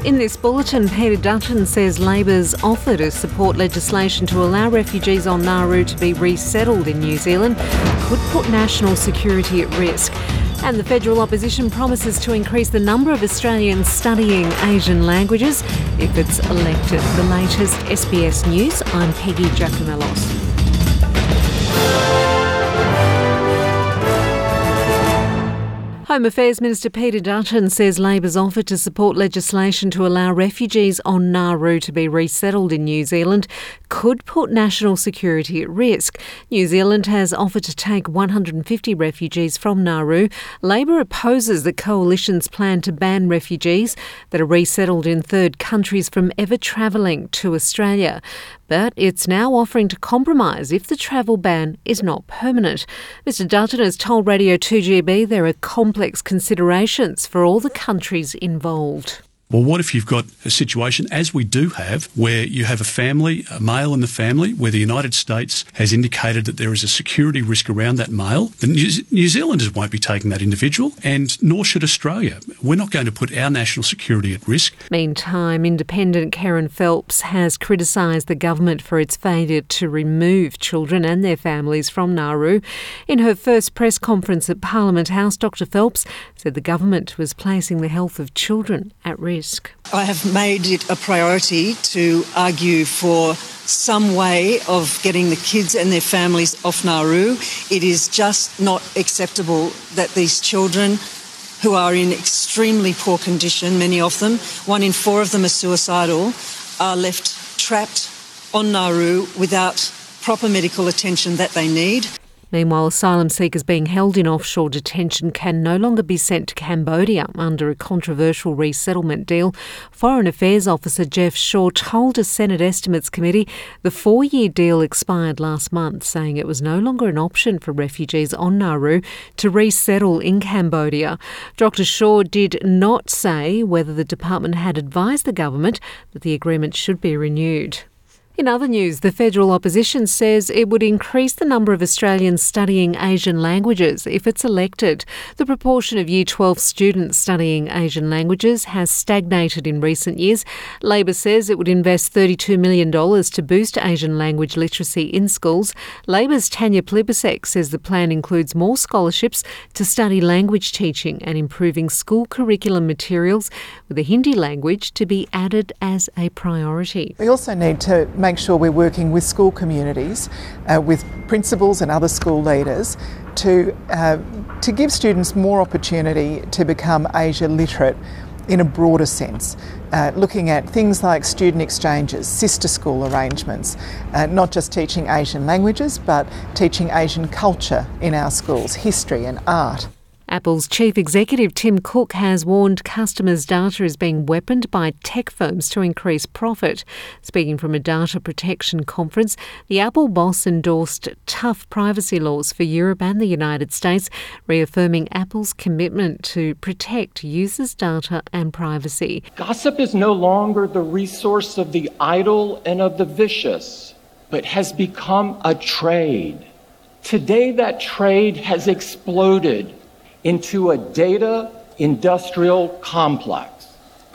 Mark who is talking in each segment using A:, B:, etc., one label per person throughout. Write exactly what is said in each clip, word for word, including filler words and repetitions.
A: In this bulletin, Peter Dutton says Labor's offer to support legislation to allow refugees on Nauru to be resettled in New Zealand could put national security at risk. And the federal opposition promises to increase the number of Australians studying Asian languages if it's elected. The latest S B S News, I'm Peggy Giacomellos. Home Affairs Minister Peter Dutton says Labor's offer to support legislation to allow refugees on Nauru to be resettled in New Zealand could put national security at risk. New Zealand has offered to take one hundred fifty refugees from Nauru. Labor opposes the coalition's plan to ban refugees that are resettled in third countries from ever travelling to Australia. But it's now offering to compromise if the travel ban is not permanent. Mister Dutton has told Radio two G B there are complex considerations for all the countries involved.
B: Well, what if you've got a situation, as we do have, where you have a family, a male in the family, where the United States has indicated that there is a security risk around that male? The New, New Zealanders won't be taking that individual, and nor should Australia. We're not going to put our national security at risk.
A: Meantime, independent Kerryn Phelps has criticised the government for its failure to remove children and their families from Nauru. In her first press conference at Parliament House, Doctor Phelps said the government was placing the health of children at risk.
C: I have made it a priority to argue for some way of getting the kids and their families off Nauru. It is just not acceptable that these children, who are in extremely poor condition, many of them, one in four of them are suicidal, are left trapped on Nauru without proper medical attention that they need.
A: Meanwhile, asylum seekers being held in offshore detention can no longer be sent to Cambodia under a controversial resettlement deal. Foreign Affairs Officer Jeff Shaw told a Senate Estimates Committee the four-year deal expired last month, saying it was no longer an option for refugees on Nauru to resettle in Cambodia. Doctor Shaw did not say whether the department had advised the government that the agreement should be renewed. In other news, the federal opposition says it would increase the number of Australians studying Asian languages if it's elected. The proportion of Year twelve students studying Asian languages has stagnated in recent years. Labor says it would invest thirty-two million dollars to boost Asian language literacy in schools. Labor's Tanya Plibersek says the plan includes more scholarships to study language teaching and improving school curriculum materials, with the Hindi language to be added as a priority.
D: We also need to make sure we're working with school communities, uh, with principals and other school leaders to uh, to give students more opportunity to become Asia literate in a broader sense, uh, looking at things like student exchanges, sister school arrangements, uh, not just teaching Asian languages but teaching Asian culture in our schools, history and art.
A: Apple's chief executive Tim Cook has warned customers' data is being weaponed by tech firms to increase profit. Speaking from a data protection conference, the Apple boss endorsed tough privacy laws for Europe and the United States, reaffirming Apple's commitment to protect users' data and privacy.
E: Gossip is no longer the resource of the idle and of the vicious, but has become a trade. Today, that trade has exploded into a data industrial complex.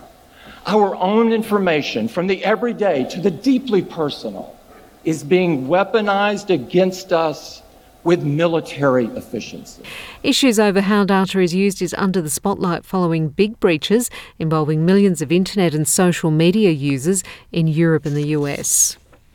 E: Our own information, from the everyday to the deeply personal, is being weaponized against us with military efficiency.
A: Issues over how data is used is under the spotlight following big breaches involving millions of internet and social media users in Europe and the U S.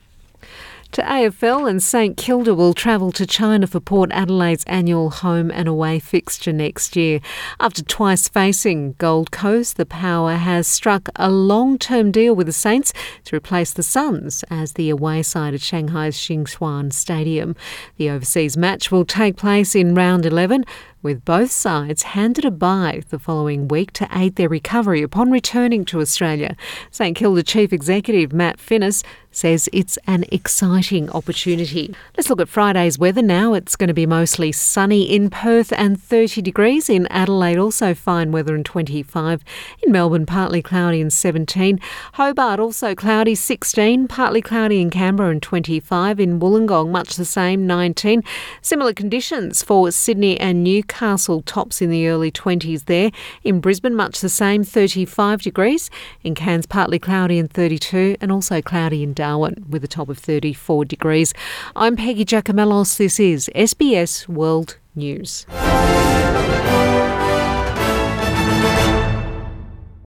A: To A F L, and St Kilda will travel to China for Port Adelaide's annual home and away fixture next year. After twice facing Gold Coast, the Power has struck a long-term deal with the Saints to replace the Suns as the away side at Shanghai's Xinchuan Stadium. The overseas match will take place in round eleven, with both sides handed a bye the following week to aid their recovery upon returning to Australia. St Kilda Chief Executive Matt Finnis says it's an exciting opportunity. Let's look at Friday's weather now. It's going to be mostly sunny in Perth and thirty degrees. In Adelaide, also fine weather and twenty-five. In Melbourne, partly cloudy and seventeen. Hobart, also cloudy, sixteen. Partly cloudy in Canberra and twenty-five. In Wollongong, much the same, nineteen. Similar conditions for Sydney and Newcastle. Newcastle tops in the early twenties there. In Brisbane, much the same, thirty-five degrees. In Cairns, partly cloudy and thirty-two, and also cloudy in Darwin with a top of thirty-four degrees. I'm Peggy Giacomellos. This is S B S World News.